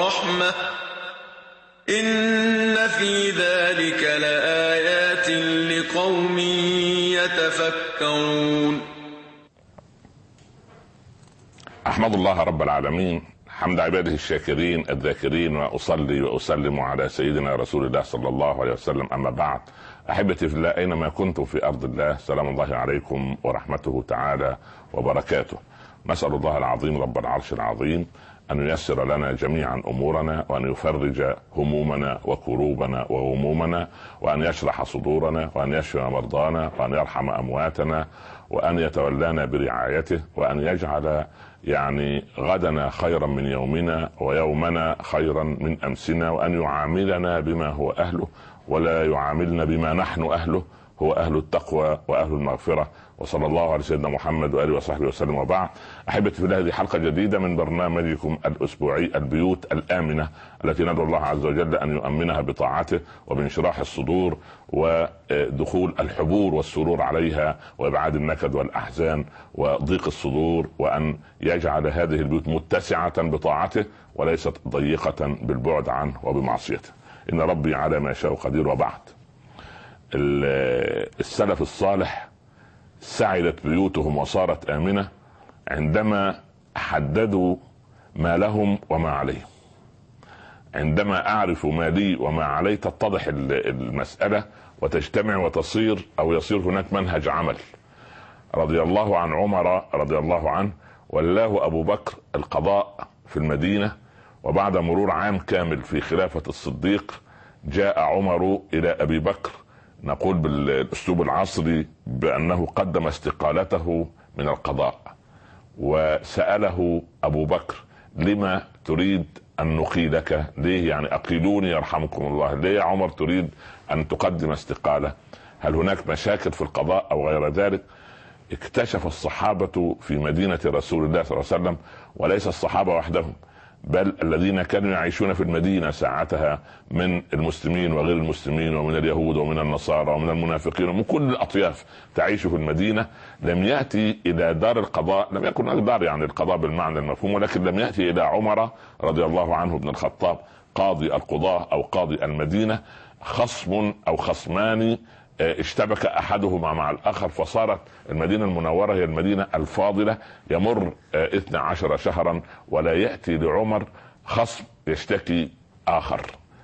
ورحمة إن في ذلك لآيات لقوم يتفكرون. أحمد الله رب العالمين حمد عباده الشاكرين الذاكرين، وأصلي وأسلم على سيدنا رسول الله صلى الله عليه وسلم. أما بعد، أحبتي في الله أينما كنتم في أرض الله، سلام الله عليكم ورحمته تعالى وبركاته. نسأل الله العظيم رب العرش العظيم أن ييسر لنا جميعا أمورنا، وأن يفرج همومنا وكروبنا وغمومنا، وأن يشرح صدورنا، وأن يشفي مرضانا، وأن يرحم أمواتنا، وأن يتولانا برعايته، وأن يجعل غدنا خيرا من يومنا، ويومنا خيرا من أمسنا، وأن يعاملنا بما هو أهله ولا يعاملنا بما نحن أهله، هو أهل التقوى وأهل المغفرة. وصلى الله على سيدنا محمد وآله وصحبه وسلم. وبعد، أحبتي في الله، هذه حلقة جديدة من برنامجكم الأسبوعي البيوت الآمنة، التي ندعو الله عز وجل أن يؤمنها بطاعته وبانشراح الصدور ودخول الحبور والسرور عليها، وإبعاد النكد والأحزان وضيق الصدور، وأن يجعل هذه البيوت متسعة بطاعته وليست ضيقة بالبعد عنه وبمعصيته. إن ربي على ما يشاء قدير. وبعد، السلف الصالح سعدت بيوتهم وصارت آمنة عندما حددوا ما لهم وما عليهم. عندما أعرف ما لي وما علي تتضح المسألة وتجتمع وتصير أو يصير هناك منهج عمل. رضي الله عن عمر رضي الله عنه، ولاه أبو بكر القضاء في المدينة، وبعد مرور عام كامل في خلافة الصديق جاء عمر إلى أبي بكر، نقول بالأسلوب العصري بأنه قدم استقالته من القضاء، وسأله أبو بكر: لما تريد أن نقيلك؟ ليه أقيلوني يرحمكم الله، ليه يا عمر تريد أن تقدم استقالة؟ هل هناك مشاكل في القضاء أو غير ذلك؟ اكتشف الصحابة في مدينة رسول الله صلى الله عليه وسلم، وليس الصحابة وحدهم، بل الذين كانوا يعيشون في المدينة ساعتها من المسلمين وغير المسلمين، ومن اليهود ومن النصارى ومن المنافقين ومن كل الأطياف تعيش في المدينة، لم يأتي إلى دار القضاء، لم يكن هناك دار القضاء بالمعنى المفهوم، ولكن لم يأتي إلى عمر رضي الله عنه بن الخطاب قاضي القضاة أو قاضي المدينة خصم أو خصمان اشتبك احدهما مع الاخر، فصارت المدينة المنورة هي المدينة الفاضلة. يمر 12 شهرا ولا يأتي لعمر خصم يشتكي اخر،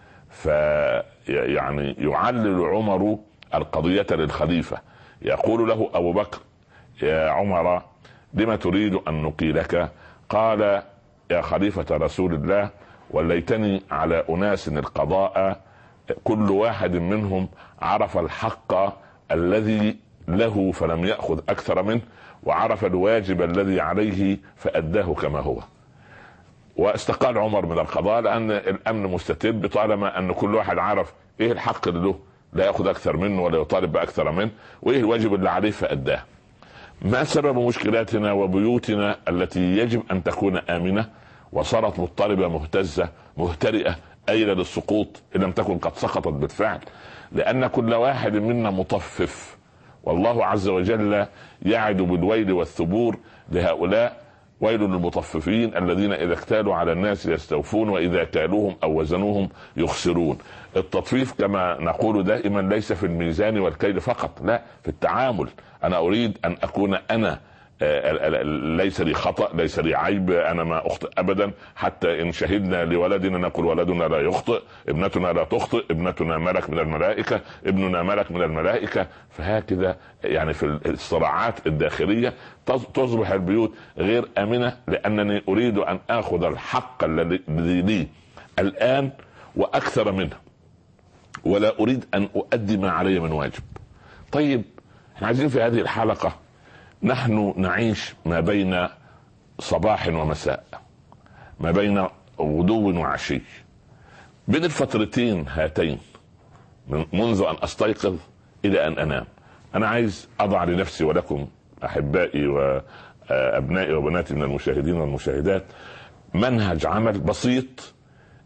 يعلل عمر القضية للخليفة، يقول له ابو بكر: يا عمر، لما تريد ان نقيلك؟ قال: يا خليفة رسول الله، وليتني على اناس القضاء كل واحد منهم عرف الحق الذي له فلم يأخذ أكثر منه، وعرف الواجب الذي عليه فأداه كما هو. واستقال عمر من القضاء لأن الأمن مستتب، طالما أن كل واحد عرف إيه الحق اللي له لا يأخذ أكثر منه ولا يطالب بأكثر منه، وإيه الواجب اللي عليه فأداه. ما سبب مشكلاتنا وبيوتنا التي يجب أن تكون آمنة وصارت مضطربة مهتزة مهترئة أين للسقوط إن لم تكن قد سقطت بالفعل؟ لأن كل واحد منا مطفف، والله عز وجل يعد بالويل والثبور لهؤلاء: ويل للمطففين الذين إذا اكتالوا على الناس يستوفون وإذا كالوهم أو وزنوهم يخسرون. التطفيف كما نقول دائما ليس في الميزان والكيل فقط، لا، في التعامل. أنا أريد أن أكون أنا ليس لي خطأ، ليس لي عيب، أنا ما أخطئ أبدا، حتى إن شهدنا لولدنا نقول ولدنا لا يخطئ، ابنتنا لا تخطئ، ابنتنا ملك من الملائكة، ابننا ملك من الملائكة. فهكذا في الصراعات الداخلية تصبح البيوت غير آمنة، لأنني أريد أن أخذ الحق الذي لي الآن وأكثر منه، ولا أريد أن أؤدي ما علي من واجب. طيب، احنا عايزين في هذه الحلقة نحن نعيش ما بين صباح ومساء، ما بين غدو وعشي، بين الفترتين هاتين منذ أن أستيقظ إلى أن أنام. أنا عايز أضع لنفسي ولكم أحبائي وأبنائي وبناتي من المشاهدين والمشاهدات منهج عمل بسيط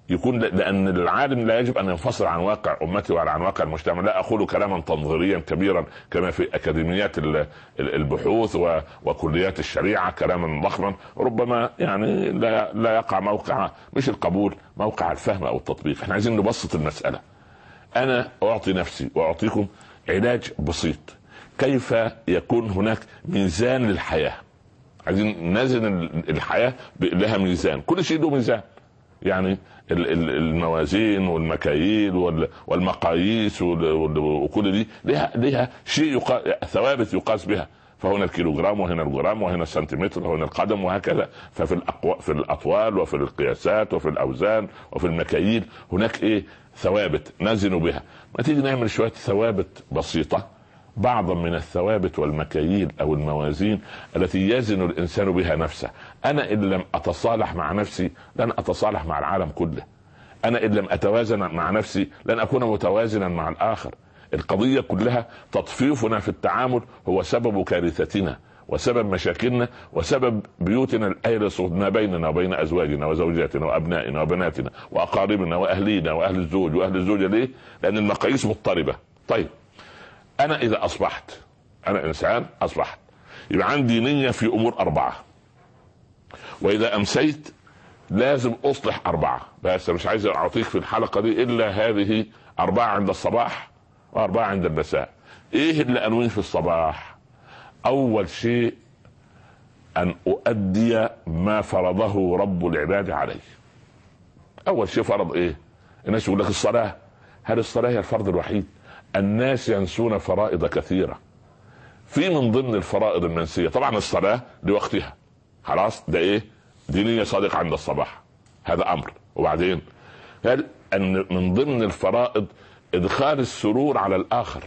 يكون، لان العالم لا يجب ان ينفصل عن واقع امته وعن واقع المجتمع. لا اقول كلاما تنظيريا كبيرا كما في اكاديميات البحوث وكليات الشريعه، كلاما ضخما ربما يعني لا يقع موقع مش القبول، موقع الفهم او التطبيق. احنا عايزين نبسط المساله. انا اعطي نفسي واعطيكم علاج بسيط. كيف يكون هناك ميزان للحياه؟ عايزين نزن الحياه لها ميزان، كل شيء له ميزان. يعني الموازين والمكاييل والمقاييس وكل دي لها شيء ثوابت يقاس بها. فهنا الكيلوغرام وهنا الجرام وهنا السنتيمتر وهنا القدم وهكذا. في الاطوال وفي القياسات وفي الاوزان وفي المكاييل هناك ثوابت نزن بها. ما تيجي نعمل شوية ثوابت بسيطة، بعضا من الثوابت والمكاييل او الموازين التي يزن الانسان بها نفسه. انا ان لم اتصالح مع نفسي لن اتصالح مع العالم كله. انا ان لم اتوازن مع نفسي لن اكون متوازنا مع الاخر. القضية كلها تطفيفنا في التعامل هو سبب كارثتنا وسبب مشاكلنا وسبب بيوتنا الأيرس ما بيننا وبين أزواجنا وزوجاتنا وأبنائنا وبناتنا وأقاربنا وأهلينا وأهل الزوج وأهل الزوجة. ليه؟ لأن المقاييس مضطربة. طيب أنا إذا أصبحت أنا إنسان أصبحت يبقى عندي نية في أمور 4، وإذا أمسيت لازم أصلح 4. بس مش عايز أعطيك في الحلقة دي إلا هذه 4 عند الصباح و4 عند المساء. إيه اللي أنويه في الصباح؟ أول شيء أن أؤدي ما فرضه رب العباد علي. أول شيء فرض إيه؟ الناس يقول لك الصلاة. هل الصلاة هي الفرض الوحيد؟ الناس ينسون فرائض كثيرة. في من ضمن الفرائض المنسية طبعا الصلاة لوقتها، خلاص ده دي نية صادقة عند الصباح، هذا أمر. وبعدين هل أن من ضمن الفرائض إدخال السرور على الآخر.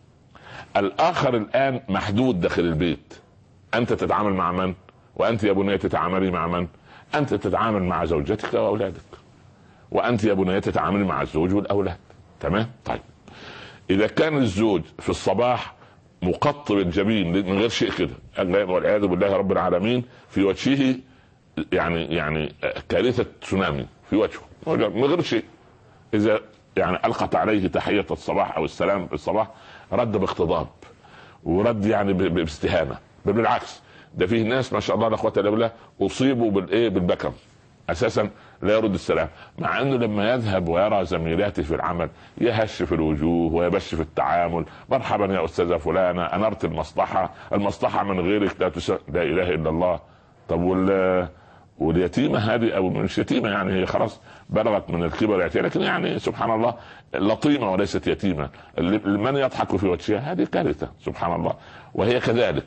الآخر الآن محدود داخل البيت. أنت تتعامل مع من؟ وأنت يا بنية تتعاملي مع من؟ أنت تتعامل مع زوجتك وأولادك، وأنت يا بنية تتعامل مع الزوج والأولاد. تمام؟ طيب إذا كان الزوج في الصباح مقطب الجبين من غير شيء كده والعياذ بالله رب العالمين في وجهه يعني كارثة تسونامي في وجهه من غير شيء، إذا يعني ألقت عليه تحية الصباح أو السلام بالصباح رد باقتضاب ورد يعني باستهانة. بالعكس ده فيه ناس ما شاء الله لا قوة الا بالله اصيبوا بالبكم اساسا لا يرد السلام، مع انه لما يذهب ويرى زميلاته في العمل يهش في الوجوه ويبش في التعامل. مرحبا يا استاذه فلانه، انرت المصلحه من غيرك لا اله الا الله. طب واليتيمه هذه او مش يتيمه، يعني هي خلاص بلغت من الكبر يأتي، لكن يعني سبحان الله لطيمه وليست يتيمه. من يضحك في وجهها هذه كارثه سبحان الله. وهي كذلك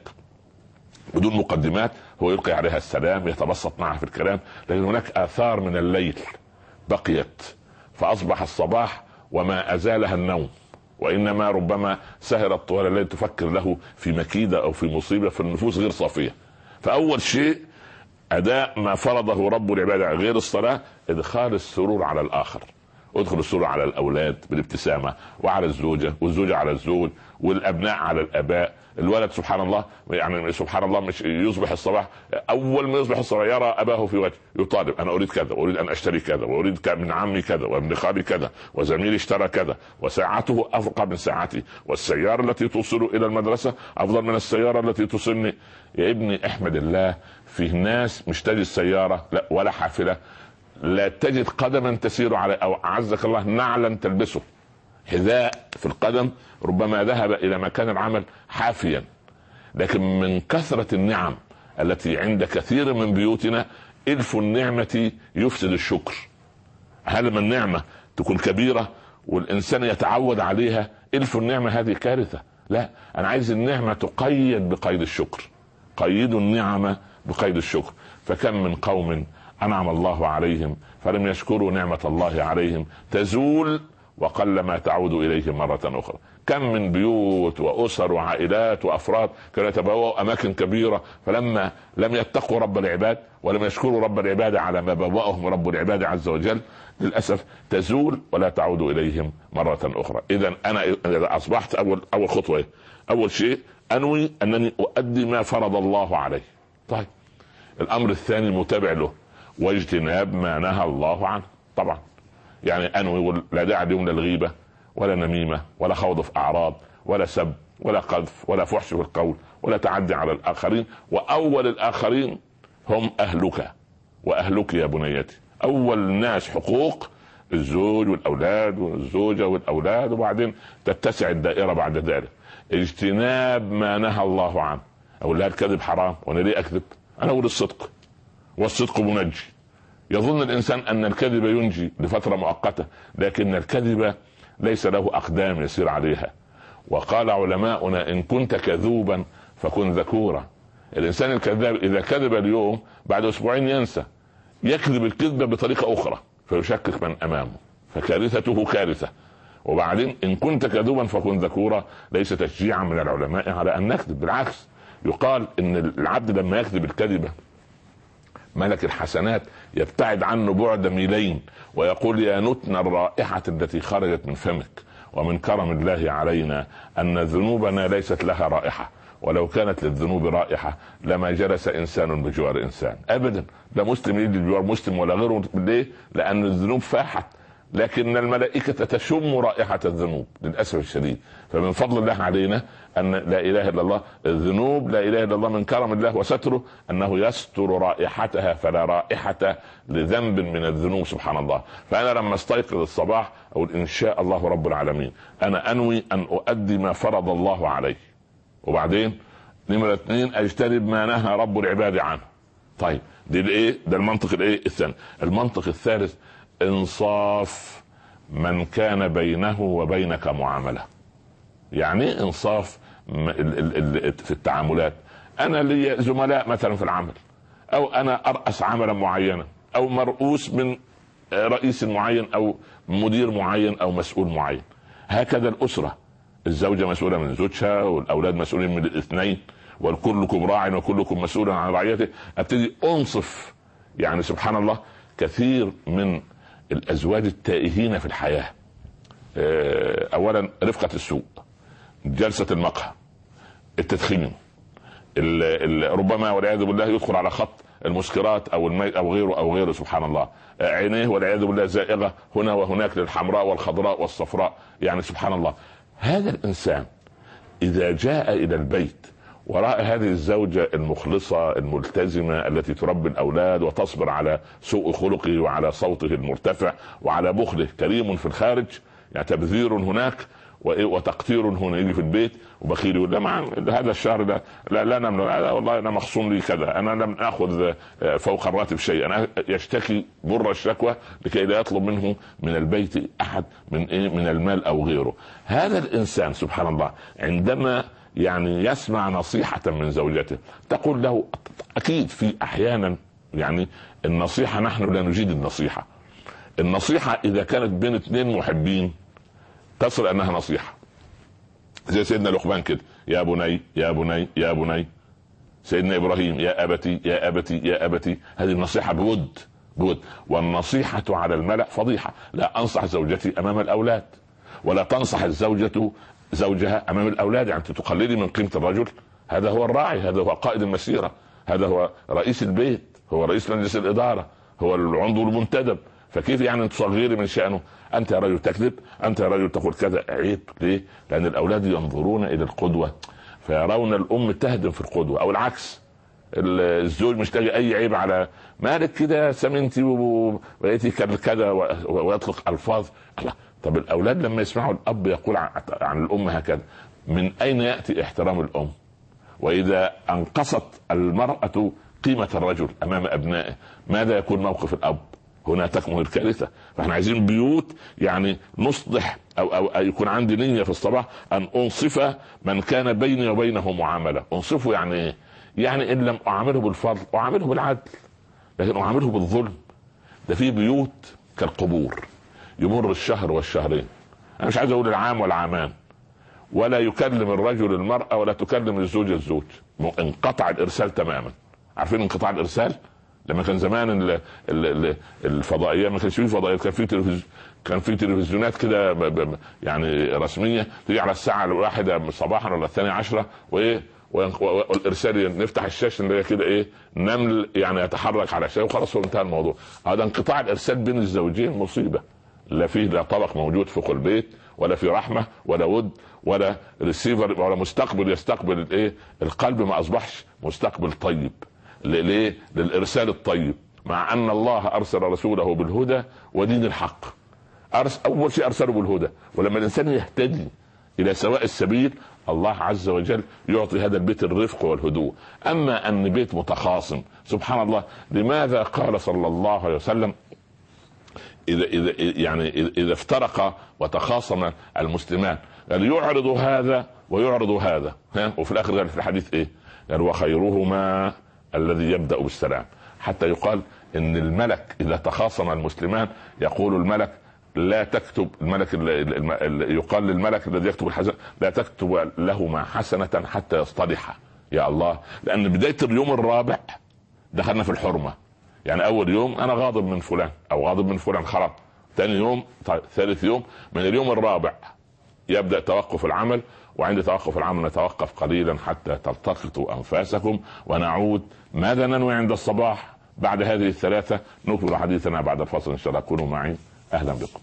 بدون مقدمات هو يلقي عليها السلام يتبسط معها في الكلام، لكن هناك آثار من الليل بقيت فأصبح الصباح وما أزالها النوم، وإنما ربما سهرت طوال الليل تفكر له في مكيدة أو في مصيبة، في النفوس غير صافية. فأول شيء أداء ما فرضه رب العباد غير الصلاة، إدخال السرور على الآخر. ادخل السرور على الأولاد بالابتسامة، وعلى الزوجة، والزوجة على الزوج، والأبناء على الآباء. الولد سبحان الله يعني سبحان الله مش يصبح الصباح اول ما يصبح الصباح يرى اباه في وجهه يطالب انا اريد كذا واريد ان اشتري كذا واريد من عمي كذا وابن خالي كذا وزميلي اشترى كذا وساعته افقى من ساعتي والسياره التي توصل الى المدرسه افضل من السياره التي توصلني. يا ابني احمد الله، فيه ناس مش تجد السياره لا ولا حافله، لا تجد قدما تسير على او اعزك الله نعلا تلبسه، حذاء في القدم ربما ذهب الى مكان العمل حافيا. لكن من كثرة النعم التي عند كثير من بيوتنا الف النعمة يفسد الشكر. هل من نعمة تكون كبيرة والانسان يتعود عليها، الف النعمة هذه كارثة. لا، انا عايز النعمة تقيد بقيد الشكر. قيدوا النعمة بقيد الشكر. فكم من قوم انعم الله عليهم فلم يشكروا نعمة الله عليهم تزول وقل ما تعود إليه مرة أخرى. كم من بيوت وأسر وعائلات وأفراد كانوا يتبوأوا أماكن كبيرة، فلما لم يتقوا رب العباد ولم يشكروا رب العباد على ما بوأهم رب العباد عز وجل للأسف تزول ولا تعود إليهم مرة أخرى. إذا أنا إذا أصبحت أول خطوة أول شيء أنوي أنني أؤدي ما فرض الله علي. طيب الأمر الثاني متابع له واجتناب ما نهى الله عنه. طبعا يعني انوي لا داعي اليوم لا الغيبه ولا نميمه ولا خوض في اعراض ولا سب ولا قذف ولا فحش في القول ولا تعدي على الاخرين، واول الاخرين هم اهلك واهلك يا بنيتي. اول الناس حقوق الزوج والاولاد والزوجه والاولاد، وبعدين تتسع الدائره بعد ذلك. اجتناب ما نهى الله عنه. اقول لها الكذب حرام، وانا ليه اكذب؟ انا اقول الصدق، والصدق منجي. يظن الانسان ان الكذب ينجي لفتره مؤقته، لكن الكذب ليس له اقدام يسير عليها. وقال علماؤنا ان كنت كذوبا فكن ذكورا. الانسان الكذاب اذا كذب اليوم بعد اسبوعين ينسى، يكذب الكذبه بطريقه اخرى فيشكك من امامه، فكارثته كارثه. وبعدين ان كنت كذوبا فكن ذكورا ليس تشجيعا من العلماء على ان نكذب، بالعكس يقال ان العبد لما يكذب الكذبه ملك الحسنات يبتعد عنه بعد ميلين ويقول يا نتن الرائحة التي خرجت من فمك. ومن كرم الله علينا أن ذنوبنا ليست لها رائحة، ولو كانت للذنوب رائحة لما جلس إنسان بجوار إنسان أبدا. لا مسلم يجي بجوار مسلم ولا غيره. ليه؟ لأن الذنوب فاحت، لكن الملائكة تشم رائحة الذنوب للأسف الشديد. فمن فضل الله علينا أن لا إله إلا الله، الذنوب لا إله إلا الله من كرم الله وستره أنه يستر رائحتها، فلا رائحة لذنب من الذنوب سبحان الله. فأنا لما استيقظ الصباح أقول إن شاء الله رب العالمين أنا أنوي أن أؤدي ما فرض الله عليه، وبعدين نمرة 2 أجتنب ما نهى رب العباد عنه. طيب دي الإيه؟ ده المنطق الإيه الثاني. المنطق الثالث انصاف من كان بينه وبينك معاملة. يعني انصاف في التعاملات. انا لي زملاء مثلا في العمل، او انا ارأس عملا معينا، او مرؤوس من رئيس معين او مدير معين او مسؤول معين. هكذا الاسرة، الزوجة مسؤولة من زوجها والاولاد مسؤولين من الاثنين، وكلكم راع وكلكم مسؤول عن رعيته. ابتدي انصف. يعني سبحان الله كثير من الازواج التائهين في الحياة اولا رفقة السوء، جلسة المقهى، التدخين، ربما والعياذ بالله يدخل على خط المسكرات او او غيره او غيره سبحان الله. عينيه والعياذ بالله زائغة هنا وهناك للحمراء والخضراء والصفراء. يعني سبحان الله هذا الانسان اذا جاء الى البيت وراء هذه الزوجة المخلصة الملتزمة التي تربي الأولاد وتصبر على سوء خلقه وعلى صوته المرتفع وعلى بخله، كريم في الخارج يعني تبذير هناك وتقتير هنا، يجي في البيت وبخيل يقول لا مع هذا الشهر لا نملك، والله انا مخصوم لي كذا، انا لم اخذ فوق الراتب شيء. انا يشتكي بر الشكوى لكي لا يطلب منه من البيت احد من المال او غيره. هذا الانسان سبحان الله عندما يعني يسمع نصيحة من زوجته تقول له، اكيد في احيانا يعني النصيحة نحن لا نجيد النصيحة. النصيحة اذا كانت بين 2 محبين تصل انها نصيحة، زي سيدنا لقمان كده، يا بني يا بني يا بني. سيدنا ابراهيم يا ابتي يا ابتي يا ابتي. هذه النصيحة بود. والنصيحة على الملأ فضيحة. لا انصح زوجتي امام الاولاد، ولا تنصح الزوجة زوجها امام الاولاد. يعني تقللي من قيمة الرجل. هذا هو الراعي، هذا هو قائد المسيرة، هذا هو رئيس البيت، هو رئيس مجلس الادارة، هو العنضر المنتدب. فكيف يعني تصغري من شأنه؟ انت يا رجل تكذب، انت يا رجل تقول كذا. عيب. ليه؟ لان الاولاد ينظرون الى القدوة فيرون الام تهدم في القدوة، او العكس. الزوج مش لاقي اي عيب على مالك كده سمنتي وبقيتي كذا ويطلق الفاظ. طب الاولاد لما يسمعوا الاب يقول عن الام هكذا، من اين ياتي احترام الام؟ واذا انقصت المرأة قيمة الرجل امام ابنائه ماذا يكون موقف الاب؟ هنا تكمن الكارثة. فاحنا عايزين بيوت يعني نصلح أو يكون عندي نية في الصباح ان انصف من كان بيني وبينه معاملة. انصفه يعني ايه؟ يعني ان لم اعامله بالفضل اعامله بالعدل، لكن اعامله بالظلم. ده في بيوت كالقبور، يمر الشهر والشهرين، انا مش عايز اقول العام والعامان، ولا يكلم الرجل المرأة ولا تكلم الزوج الزوج. انقطع الارسال تماما. عارفين انقطاع الارسال؟ لما كان زمان الفضائيه ما كانش فيه فضائيات، كان في تلفزيونات كده يعني رسميه تيجي على الساعه 1 صباحا ولا 12 وايه والارسال نفتح الشاشه اللي كده ايه نمل يعني يتحرك على شيء وخلاص انتهى الموضوع. هذا انقطاع الارسال بين الزوجين مصيبه. لا فيه لا طبق موجود فوق البيت، ولا في رحمه ولا ود ولا ريسيفر ولا مستقبل يستقبل الايه القلب، ما اصبحش مستقبل طيب. ليه؟ للارسال الطيب، مع ان الله ارسل رسوله بالهدى ودين الحق. اول شيء ارسله بالهدى، ولما الانسان يهتدي الى سواء السبيل الله عز وجل يعطي هذا البيت الرفق والهدوء. اما ان بيت متخاصم، سبحان الله، لماذا قال صلى الله عليه وسلم اذا افترق وتخاصم المسلمان قال يعرض هذا ويعرض هذا، وفي الاخر قال في الحديث ايه؟ قال وخيرهما الذي يبدأ بالسلام. حتى يقال ان الملك اذا تخاصم المسلمان يقول الملك لا تكتب، يقال للملك الذي يكتب الحسنة لا تكتب لهما حسنة حتى يصطلحا. يا الله، لان بداية اليوم الرابع دخلنا في الحرمة. يعني اول يوم انا غاضب من فلان او غاضب من فلان خلاص، ثاني يوم طيب، ثالث يوم، من اليوم الرابع يبدأ توقف العمل، وعند توقف العمل نتوقف قليلا حتى تلتقطوا انفاسكم ونعود. ماذا ننوي عند الصباح بعد هذه الثلاثة؟ نكمل حديثنا بعد الفصل ان شاء الله. كونوا معي، اهلا بكم.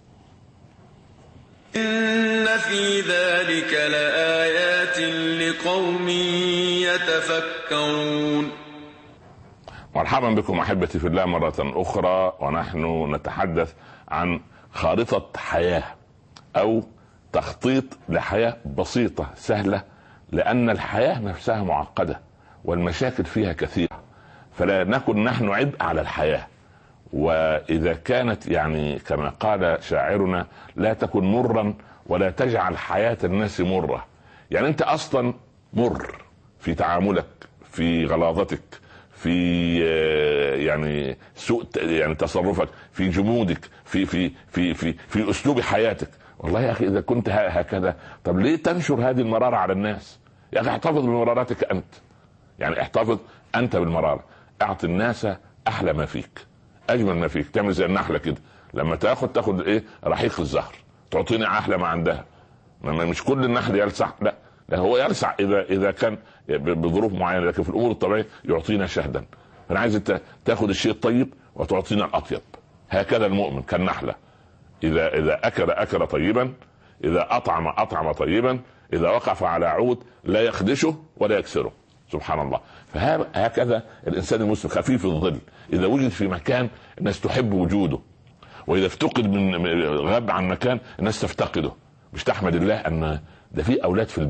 إن في ذلك لآيات لقوم يتفكرون. مرحبا بكم احبتي في الله مرة اخرى، ونحن نتحدث عن خارطة حياة او تخطيط لحياة بسيطة سهلة، لان الحياة نفسها معقدة والمشاكل فيها كثيرة، فلا نكن نحن عبء على الحياة. واذا كانت يعني كما قال شاعرنا لا تكن مرا ولا تجعل حياة الناس مرة. يعني انت اصلا مر في تعاملك، في غلاظتك، في يعني سوء يعني تصرفك، في جمودك، في اسلوب حياتك. والله يا اخي اذا كنت هكذا، طب ليه تنشر هذه المرارة على الناس؟ يا اخي احتفظ بمراراتك انت، يعني احتفظ انت بالمرارة، اعطي الناس احلى ما فيك، اجمل ما فيك. تعمل زي النحلة كده، لما تاخد ايه رحيق الزهر، تعطيني احلى ما عندها. مش كل النحل يلسع، لا هو يلسع اذا كان بظروف معينة، لكن في الامور الطبيعية يعطينا شهدا. فانا عايز انت تاخد الشيء الطيب وتعطينا الاطيب. هكذا المؤمن كالنحلة، اذا اكل طيبا، اذا اطعم طيبا، اذا وقف على عود لا يخدشه ولا يكسره. سبحان الله. فهكذا الانسان المسلم خفيف الظل، اذا وجد في مكان الناس تحب وجوده، واذا افتقد من غاب عن مكان الناس تفتقده. مش تحمد الله ان ده في اولاد في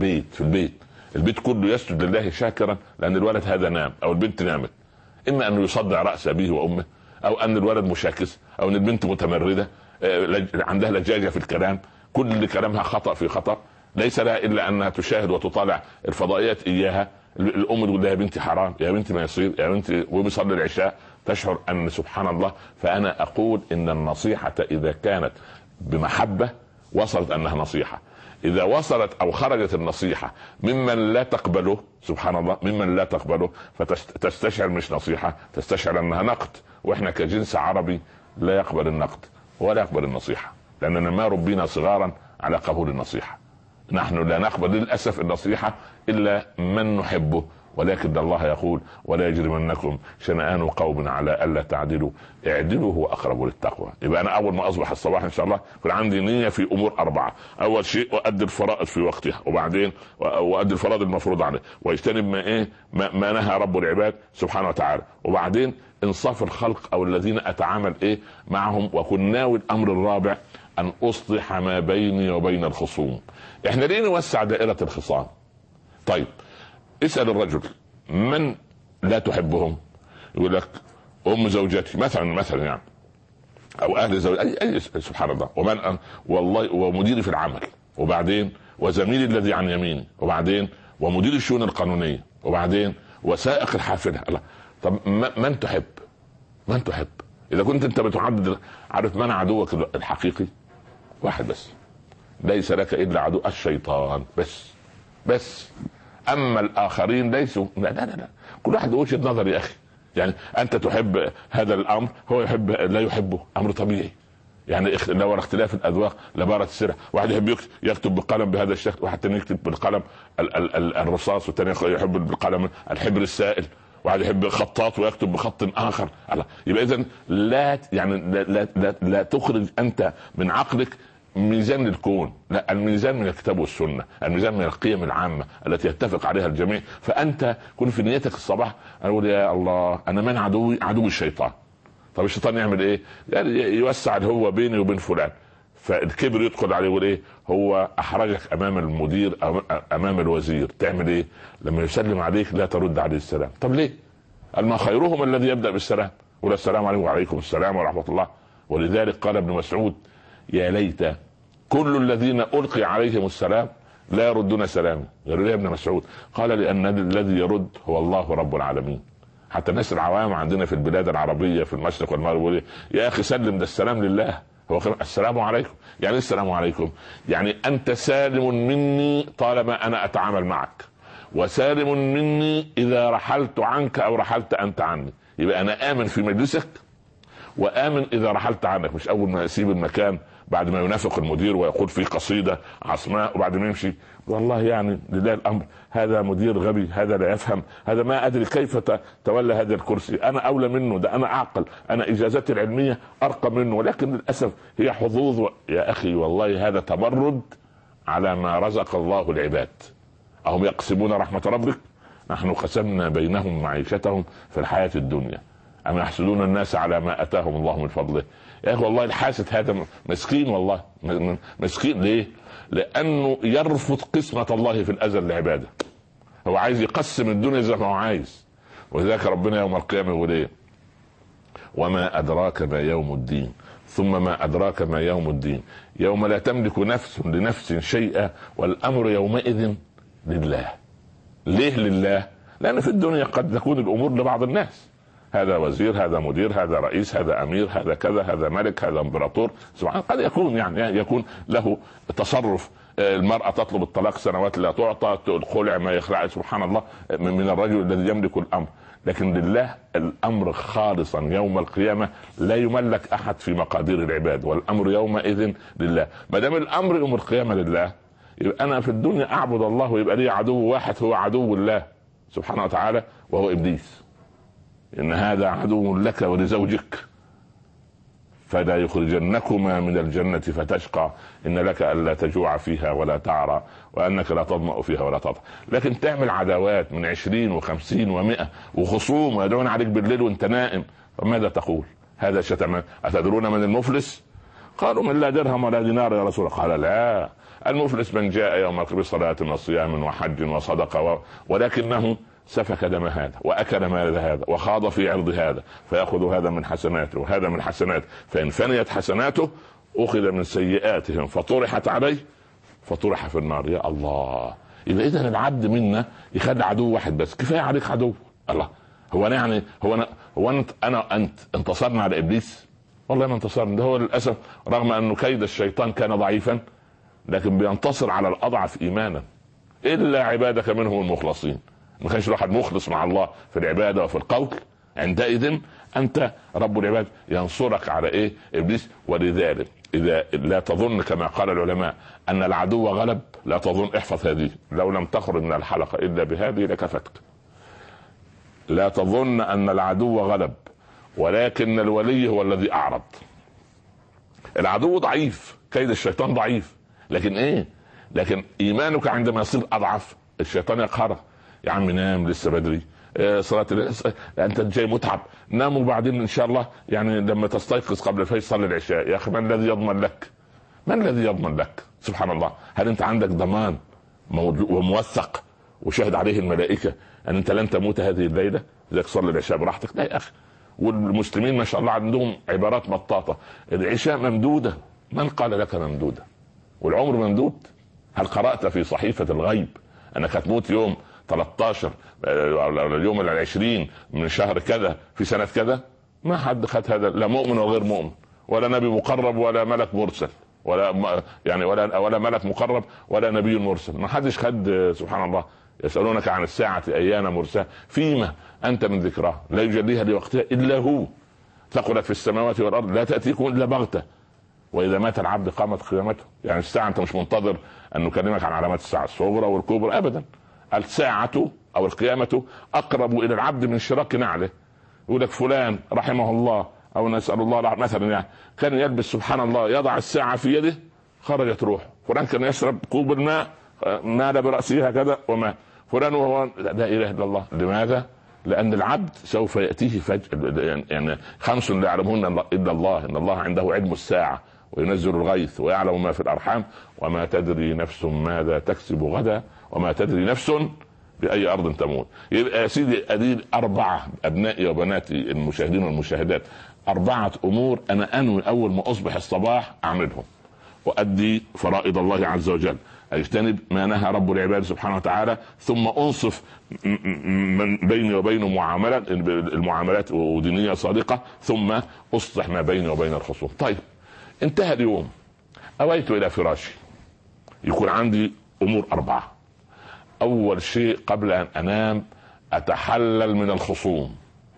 البيت كله يسجد لله شاكرا لان الولد هذا نام او البنت نامت، اما انه يصدع راس ابيه وامه، او ان الولد مشاكس، او ان البنت متمردة عندها لجاجة في الكلام، كل كلامها خطأ في خطأ، ليس لها الا انها تشاهد وتطالع الفضائيات اياها. الام تقول لها يا بنتي حرام، يا بنتي ما يصير، يا بنتي، وبيصلي العشاء تشعر ان سبحان الله. فانا اقول ان النصيحة اذا كانت بمحبة وصلت انها نصيحة، اذا وصلت او خرجت النصيحة ممن لا تقبله، سبحان الله، ممن لا تقبله، فتستشعر مش نصيحة، تستشعر انها نقد. واحنا كجنس عربي لا يقبل النقد ولا يقبل النصيحة، لاننا ما ربينا صغارا على قبول النصيحة. نحن لا نقبل للأسف النصيحة إلا من نحبه، ولكن الله يقول ولا يجرمنكم شنآن قوم على ألا تعدلوا اعدلوا هو أقرب للتقوى. يبقى أنا أول ما أصبح الصباح إن شاء الله يكون عندي نية في أمور 4. أول شيء أؤدي الفرائض في وقتها، وبعدين أؤدي الفرائض المفروض عليه، واجتنب ما نهى رب العباد سبحانه وتعالى، وبعدين انصاف الخلق أو الذين أتعامل معهم، وكن ناوي الأمر الرابع أن أصلح ما بيني وبين الخصوم. احنا ليه نوسع دائرة الخصام؟ طيب اسأل الرجل من لا تحبهم، يقول لك ام زوجتي مثلا يعني، او اهل زوجتي، أي سبحان الله، ومن والله ومديري في العمل، وبعدين وزميلي الذي عن يميني، وبعدين ومدير الشؤون القانونية، وبعدين وسائق الحافلة. الله، طب من تحب؟ اذا كنت انت بتعدد، عارف من عدوك الحقيقي؟ واحد بس، ليس لك الا عدو الشيطان بس. اما الاخرين ليسوا، لا كل واحد وجهة نظر يا اخي. يعني انت تحب هذا الامر، هو لا يحبه، امر طبيعي. يعني لو اختلاف الاذواق لبارت السرعه، واحد يحب يكتب بالقلم بهذا الشكل، واحد تاني يكتب بالقلم الرصاص، والتاني يحب بالقلم الحبر السائل، واحد يحب خطاط ويكتب بخط اخر. يبقى اذا لا يعني لا تخرج انت من عقلك ميزان الكون، لا، الميزان من الكتاب والسنه، الميزان من القيم العامه التي يتفق عليها الجميع. فانت كن في نيتك الصباح انا اقول يا الله انا من عدو الشيطان. طب الشيطان يعمل ايه؟ يعني يوسع هو بيني وبين فلان، فالكبر يدخل عليه يقول ايه؟ هو احرجك امام المدير أو امام الوزير، تعمل ايه؟ لما يسلم عليك لا ترد عليه السلام. طب ليه؟ قال ما خيرهم الذي يبدا بالسلام، ولا السلام عليكم وعليكم السلام ورحمه الله. ولذلك قال ابن مسعود يا ليت كل الذين القي عليهم السلام لا يردون سلامي. قالوا ليه ابن مسعود؟ قال لان الذي يرد هو الله رب العالمين. حتى الناس العوام عندنا في البلاد العربيه في المشرق والمغرب يا اخي سلم، ده السلام لله. هو السلام عليكم يعني السلام عليكم يعني انت سالم مني طالما انا اتعامل معك، وسالم مني اذا رحلت عنك او رحلت انت عني. يبقى انا امن في مجلسك وامن اذا رحلت عنك، مش اول ما اسيب المكان بعد ما ينافق المدير ويقول في قصيده عصماء وبعد ما يمشي والله يعني لله الامر، هذا مدير غبي، هذا لا يفهم، هذا ما ادري كيف تولى هذا الكرسي، انا اولى منه، ده انا اعقل، انا اجازتي العلميه ارقى منه، ولكن للاسف هي حظوظ. يا اخي والله هذا تمرد على ما رزق الله العباد. اهم يقسمون رحمه ربك نحن قسمنا بينهم معيشتهم في الحياه الدنيا أم يحسدون الناس على ما أتاهم الله من فضله. يا أخي والله الحاسد هذا مسكين، والله مسكين. ليه؟ لأنه يرفض قسمة الله في الأزل لعباده، هو عايز يقسم الدنيا زي ما هو عايز. وذاك ربنا يوم القيامة يقول إيه؟ وما أدراك ما يوم الدين، ثم ما أدراك ما يوم الدين يوم لا تملك نفس لنفس شيئا والأمر يومئذ لله. ليه لله؟ لأن في الدنيا قد تكون الأمور لبعض الناس، هذا وزير، هذا مدير، هذا رئيس، هذا امير، هذا كذا، هذا ملك، هذا امبراطور. سبحان قد يكون يعني يكون له تصرف. المرأة تطلب الطلاق سنوات لا تعطى، الخلع ما يخلع، سبحان الله، من الرجل الذي يملك الامر. لكن لله الامر خالصا يوم القيامة، لا يملك احد في مقادير العباد، والامر يومئذ لله. ما دام الامر يوم القيامة لله، يبقى انا في الدنيا اعبد الله ويبقى لي عدو واحد هو عدو الله سبحانه وتعالى وهو ابليس. إن هذا عدو لك ولزوجك فلا يخرجنكما من الجنة فتشقى إن لك ألا تجوع فيها ولا تعرى وأنك لا تظمأ فيها ولا تضحى. لكن تعمل عداوات من 20 و50 و100 وخصوم ويدعون عليك بالليل وانت نائم، فماذا تقول؟ هذا شتم. أتدرون من المفلس؟ قالوا من لا درهم ولا دينار يا رسول الله. قال لا، المفلس من جاء يوم القيامة بصلاة وصيام وحج وصدقة ولكنه سفك دم هذا واكل مال هذا وخاض في عرض هذا، فياخذ هذا من حسناته وهذا من حسناته، فان فنيت حسناته اخذ من سيئاتهم فطرحت عليه فطرح في النار. يا الله، يبقى اذا العبد منا يخلي عدو واحد بس، كفايه عليك عدو. الله، هو انا يعني هو انت انتصرنا على ابليس؟ والله ما انتصرنا. ده هو للاسف رغم انه كيد الشيطان كان ضعيفا لكن بينتصر على الاضعف ايمانا، الا عبادك منهم المخلصين. ما كانش الواحد مخلص مع الله في العباده وفي القول، عندئذ انت رب العباد ينصرك على ايه؟ ابليس. ولذلك اذا لا تظن كما قال العلماء ان العدو غلب، لا تظن، احفظ هذه، لو لم تخرج من الحلقه الا بهذه لكفتك. لا تظن ان العدو غلب ولكن الولي هو الذي اعرض. العدو ضعيف، كيد الشيطان ضعيف، لكن ايه؟ لكن ايمانك عندما يصير اضعف الشيطان يقهرك. يا عم نام لسه بدري، صلاة انت جاي متعب، نام وبعدين ان شاء الله يعني لما تستيقظ قبل الفجر صلي العشاء. يا اخي من الذي يضمن لك؟ من الذي يضمن لك؟ سبحان الله، هل انت عندك ضمان وموثق وشهد عليه الملائكة ان انت لن تموت هذه الليلة؟ لذلك صلي العشاء براحتك. لا يا اخي، والمسلمين ما شاء الله عندهم عبارات مطاطة. العشاء ممدودة، من قال لك ممدودة؟ والعمر ممدود. هل قرأت في صحيفة الغيب انك هتموت يوم 13 اليوم 20 من شهر كذا في سنة كذا؟ ما حد خد هذا، لا مؤمن ولا غير مؤمن، ولا نبي مقرب ولا ملك مرسل، ولا يعني ولا ملك مقرب ولا نبي مرسل، ما حدش خد. سبحان الله، يسألونك عن الساعة أيان مرساها فيما أنت من ذكرها لا يجليها لوقتها إلا هو، ثقلت في السماوات والأرض لا تأتيكم إلا بغتة وإذا مات العبد قامت قيامته. يعني الساعة أنت مش منتظر أن نكلمك عن علامات الساعة الصغرى والكبرى أبدا، الساعة او القيامة اقرب الى العبد من شراك نعله. يقول لك فلان رحمه الله او نسأل الله مثلا يعني كان يلبس سبحان الله يضع الساعة في يده خرجت روحه. فلان كان يشرب كوب الماء مال برأسه هكذا وما فلان وهو لا اله الا الله. لماذا؟ لأن العبد سوف يأتيه فجأة، يعني 5 لا يعلمهن إلا الله، إن الله عنده علم الساعة وينزل الغيث ويعلم ما في الأرحام وما تدري نفس ماذا تكسب غدا وما تدري نفس بأي أرض تموت. يبقى يا سيدي أدين 4 أبنائي وبناتي المشاهدين والمشاهدات 4 أمور أنا أنوي أول ما أصبح الصباح أعملهم وأدي فرائض الله عز وجل، اجتنب ما نهى رب العباد سبحانه وتعالى، ثم انصف من بيني وبينه المعاملات ودينية صادقة، ثم اصلح ما بيني وبين الخصوم. طيب انتهى اليوم، اويت الى فراشي، يكون عندي امور 4. اول شيء قبل ان انام اتحلل من الخصوم.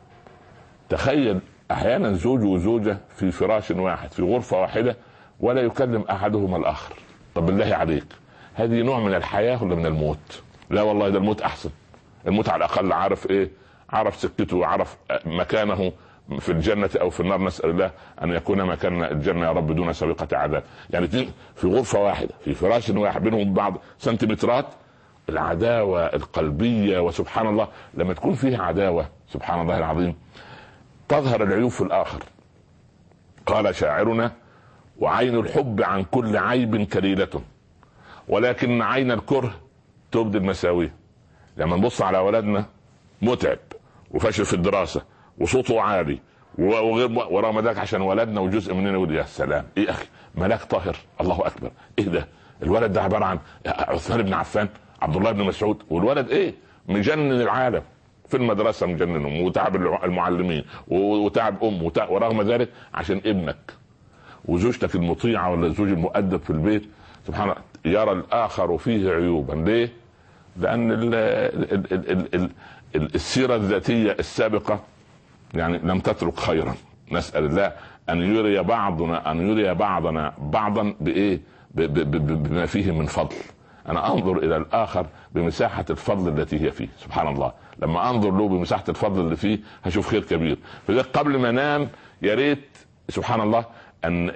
تخيل احيانا زوج وزوجة في فراش واحد في غرفة واحدة ولا يكلم احدهما الاخر. طب بالله عليك هذه نوع من الحياة ولا من الموت؟ لا والله ده الموت احسن. الموت على الاقل عارف ايه، عارف سكته وعارف مكانه في الجنة او في النار. نسأل الله ان يكون مكاننا الجنة يا رب دون سابقة عذاب. يعني في غرفة واحدة في فراش واحد بينهم بعض سنتيمترات، العداوة القلبية. وسبحان الله لما تكون فيها عداوة سبحان الله العظيم تظهر العيوب في الاخر. قال شاعرنا: وعين الحب عن كل عيب كليلة ولكن عين الكره تبدي المساوية. لما نبص على ولدنا متعب وفاشل في الدراسة وصوته عالي ورغم ذلك عشان ولدنا وجزء مننا يقول يا سلام ايه اخي ملاك طاهر الله اكبر ايه ده. الولد ده عبارة عن عثمان بن عفان عبد الله بن مسعود، والولد ايه مجنن العالم في المدرسة، مجننهم وتعب المعلمين وتعب ورغم ذلك عشان ابنك وزوجتك المطيعة ولا الزوج المؤدب في البيت سبحان الله يرى الآخر فيه عيوبا. ليه؟ لأن السيرة الذاتية السابقة يعني لم تترك خيرا. نسأل الله أن يري بعضنا بعضا بإيه؟ بما فيه من فضل. أنا أنظر إلى الآخر بمساحة الفضل التي هي فيه سبحان الله. لما أنظر له بمساحة الفضل اللي فيه هشوف خير كبير. فذلك قبل ما أنام يا ريت سبحان الله أن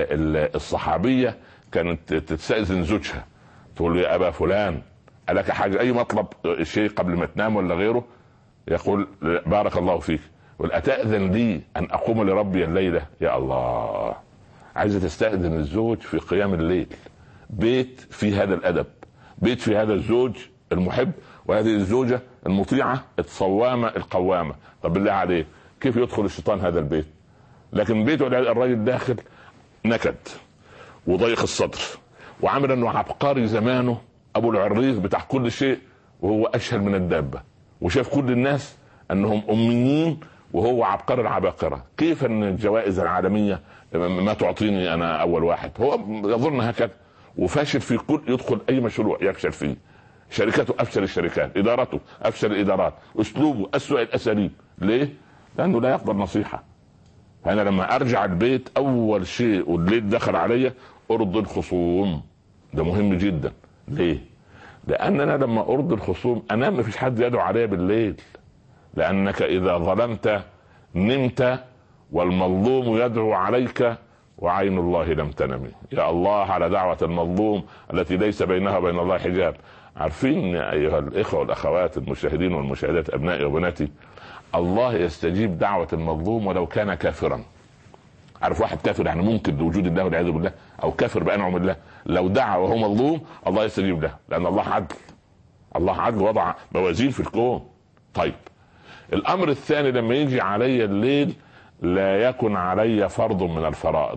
الصحابية كانت تستأذن زوجها تقول له يا أبا فلان ألك حاجة أي مطلب شيء قبل ما تنام ولا غيره؟ يقول بارك الله فيك. أتأذن لي أن أقوم لربي الليلة؟ يا الله عايزة تستأذن الزوج في قيام الليل. بيت في هذا الأدب، بيت في هذا الزوج المحب وهذه الزوجة المطيعة الصوامة القوامة. طب بالله عليك كيف يدخل الشيطان هذا البيت؟ لكن بيت الراجل داخل نكد وضيق الصدر وعامل انه عبقري زمانه ابو العريف بتاع كل شيء وهو اشهر من الدابة وشاف كل الناس انهم اميين وهو عبقري العباقرة. كيف ان الجوائز العالمية ما تعطيني انا اول واحد؟ هو يظن هكذا وفاشل في كل يدخل اي مشروع يفشل فيه. شركته افشل الشركات، ادارته افشل الادارات، اسلوبه اسوأ الاساليب. ليه؟ لانه لا يقبل نصيحة. فانا لما ارجع البيت اول شيء والليل دخل عليا ارضي الخصوم. ده مهم جدا. ليه؟ لاننا لما ارضي الخصوم انام مفيش حد يدعو عليا بالليل. لانك اذا ظلمت نمت والمظلوم يدعو عليك وعين الله لم تنم. يا الله على دعوة المظلوم التي ليس بينها وبين الله حجاب. عارفين ايها الاخوة والاخوات المشاهدين والمشاهدات ابنائي وبناتي الله يستجيب دعوة المظلوم ولو كان كافرا. عارف واحد كافر يعني ممكن لوجود الله والعياذ بالله او كافر بانعم الله لو دعا وهو مظلوم الله يستجيب له لان الله عدل. الله عدل وضع موازين في الكون. طيب الامر الثاني لما يجي علي الليل لا يكن علي فرض من الفرائض.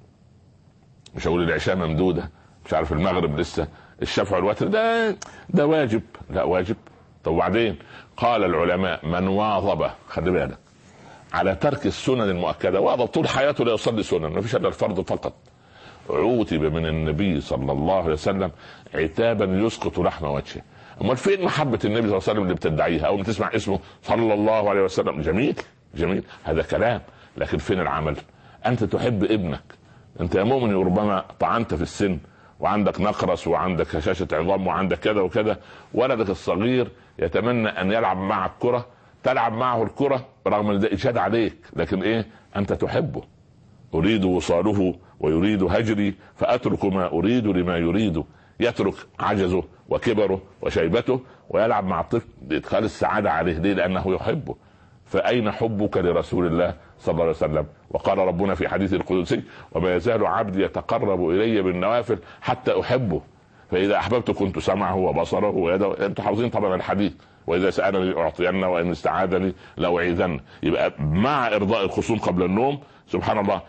مش هقول العشاء ممدودة مش عارف المغرب لسه الشفع والوتر ده واجب. لا واجب. طب وبعدين قال العلماء من واظب خلي بالك على ترك السنن المؤكدة واظب طول حياته لا يصلي سنن ما فيش الا الفرض فقط عوتب من النبي صلى الله عليه وسلم عتابا يسقط لحم وجهه. امال فين محبة النبي صلى الله عليه وسلم اللي بتدعيها او بتسمع اسمه صلى الله عليه وسلم؟ جميل جميل هذا كلام لكن فين العمل؟ انت تحب ابنك انت يا مؤمن ربما طعنت في السن وعندك نقرس وعندك هشاشة عظام وعندك كذا وكذا ولدك الصغير يتمنى ان يلعب معك كرة، تلعب معه الكرة رغم ان ده اجهاد عليك، لكن ايه، انت تحبه. اريد وصاله ويريد هجري، فاترك ما اريد لما يريد. يترك عجزه وكبره وشيبته ويلعب مع الطفل لادخال السعادة عليه. ليه؟ لانه يحبه. فاين حبك لرسول الله صلى الله عليه وسلم؟ وقال ربنا في حديث القدسي: وما يزال عبدي يتقرب الي بالنوافل حتى احبه، فاذا احببت كنت سمعه وبصره ويده. انتم حافظين طبعا الحديث: واذا سالني اعطينه وان استعاذني لاعيذنه. يبقى مع ارضاء الخصوم قبل النوم، سبحان الله،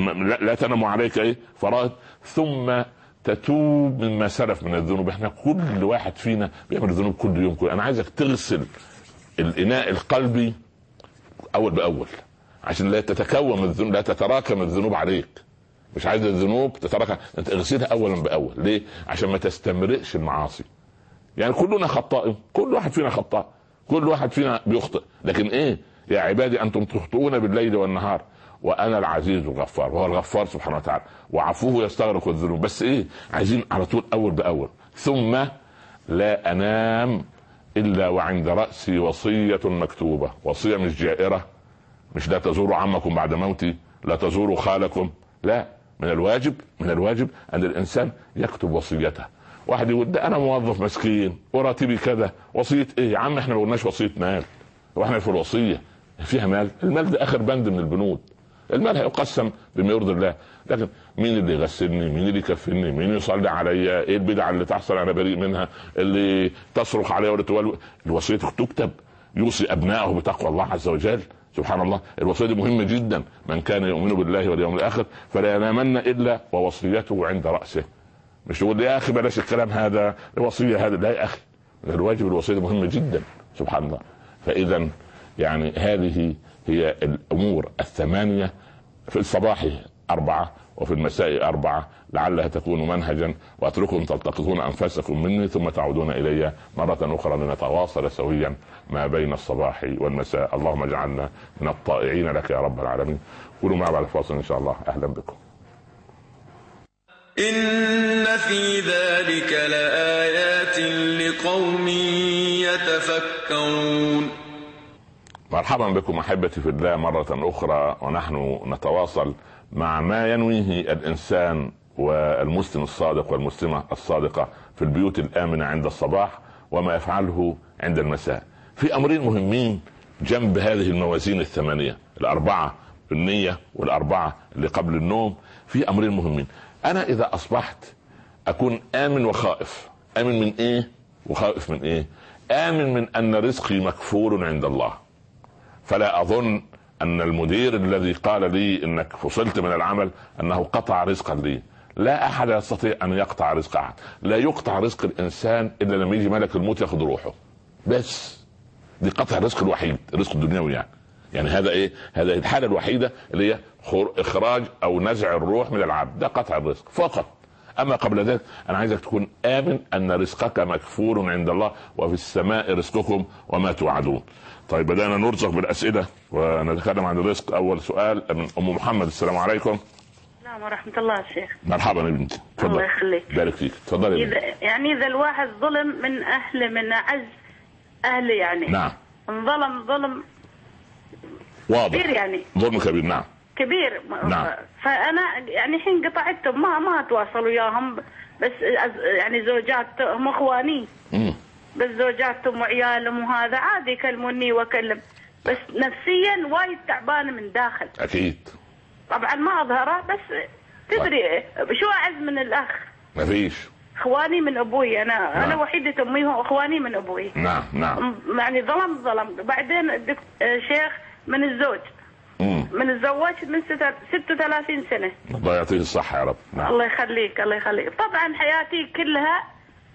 لا تنام عليك ايه فرائض، ثم تتوب مما سلف من الذنوب. احنا كل واحد فينا بيعمل ذنوب كل يوم. انا عايزك تغسل الاناء القلبي اول باول، عشان لا تتكون الذنوب، لا تتراكم الذنوب عليك. مش عايز الذنوب تتراكم، انت اغسلها اولا باول. ليه؟ عشان ما تستمرئش المعاصي. يعني كلنا خطاء، كل واحد فينا خطاء، كل واحد فينا بيخطئ، لكن ايه؟ يا عبادي انتم تخطئون بالليل والنهار وانا العزيز الغفار. وهو الغفار سبحانه وتعالى، وعفوه يستغرق الذنوب. بس ايه؟ عايزين على طول اول باول. ثم لا انام الا وعند رأسي وصية مكتوبة. وصية مش جائرة، مش لا تزوروا عمكم بعد موتي، لا تزوروا خالكم، لا، من الواجب ان الانسان يكتب وصيته. واحد يقول: ده انا موظف مسكين وراتبي كذا، وصية ايه يا عم؟ احنا ما قلناش وصية مال، واحنا في الوصية فيها مال؟ المال ده اخر بند من البنود. المال هيقسم بما يرضي الله، لكن مين اللي يغسلني؟ مين اللي يكفني؟ مين يصلي عليا؟ ايه البدعة اللي تحصل انا بريء منها؟ اللي تصرخ عليا ولا تولي؟ الوصية تكتب، يوصي ابنائه بتقوى الله عز وجل. سبحان الله، الوصية دي مهمة جدا. من كان يؤمن بالله واليوم الاخر فلا ينامن الا ووصيته عند رأسه. مش يقول لي يا اخي بلاش الكلام هذا، الوصية هذا لا يا اخي، الواجب الوصية مهمة جدا. سبحان الله. فاذا يعني هذه هي الامور الثمانية، في الصباح 4 وفي المساء 4، لعلها تكون منهجا. واترككم تلتقطون انفاسكم مني ثم تعودون الي مرة اخرى لنتواصل سويا ما بين الصباح والمساء. اللهم اجعلنا من الطائعين لك يا رب العالمين. قولوا معي بعد الفاصل ان شاء الله. اهلا بكم. إن في ذلك لآيات لقوم يتفكرون. مرحبا بكم احبتي في الله مرة اخرى، ونحن نتواصل مع ما ينويه الانسان والمسلم الصادق والمسلمة الصادقة في البيوت الامنة عند الصباح، وما يفعله عند المساء. في امرين مهمين جنب هذه الموازين الثمانية، 4 النية وال4 اللي قبل النوم. في امرين مهمين. انا اذا اصبحت اكون امن وخائف. امن من ايه وخائف من ايه؟ امن من ان رزقي مكفول عند الله، فلا اظن ان المدير الذي قال لي انك فصلت من العمل انه قطع رزقا لي. لا احد يستطيع ان يقطع رزق احد. لا يقطع رزق الانسان الا لما يجي ملك الموت ياخذ روحه، بس دي قطع الرزق الوحيد، الرزق الدنيوي يعني هذا ايه؟ هذا الحالة الوحيدة اللي هي اخراج او نزع الروح من العبد، ده قطع الرزق فقط. اما قبل ذلك انا عايزك تكون امن ان رزقك مكفول عند الله، وفي السماء رزقكم وما توعدون. طيب بدأنا نرزق بالاسئلة ونتكلم عن الرزق. اول سؤال من ام محمد. السلام عليكم. السلام ورحمة الله يا شيخ. مرحبا يا بنتي، تفضل. الله يخليك. بارك فيك، تفضلي. يعني اذا الواحد ظلم من اهله، من اعز اهله يعني، نعم، انظلم ظلم واضح، كبير يعني، ظلم كبير، نعم كبير. نعم. فانا يعني حين قطعتهم ما اتواصل وياهم، بس يعني زوجاتهم اخواني، بس زوجاتهم وعيالهم وهذا عادي يكلموني واكلم، بس نفسيا وايد تعبانه من داخل. اكيد طبعا ما اظهره، بس تدري شو اعز من الاخ؟ ما فيش. اخواني من ابوي، نعم. انا وحيدة امي واخواني من ابوي. نعم نعم. يعني ظلم. بعدين شيخ من الزوج، من الزواج من 36 سنة. الله يعطيه الصحة يا رب. نعم. الله يخليك الله يخليك. طبعا حياتي كلها